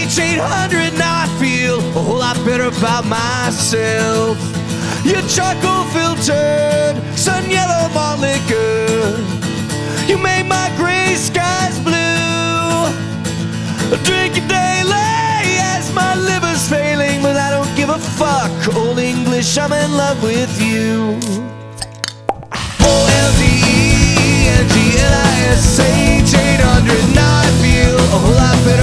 Reach 800, now I feel a whole lot better about myself. Your charcoal filtered, sun yellow malt liquor, you made my gray skies blue. Drink it daily as my liver's failing, but I don't give a fuck. Old English, I'm in love with you.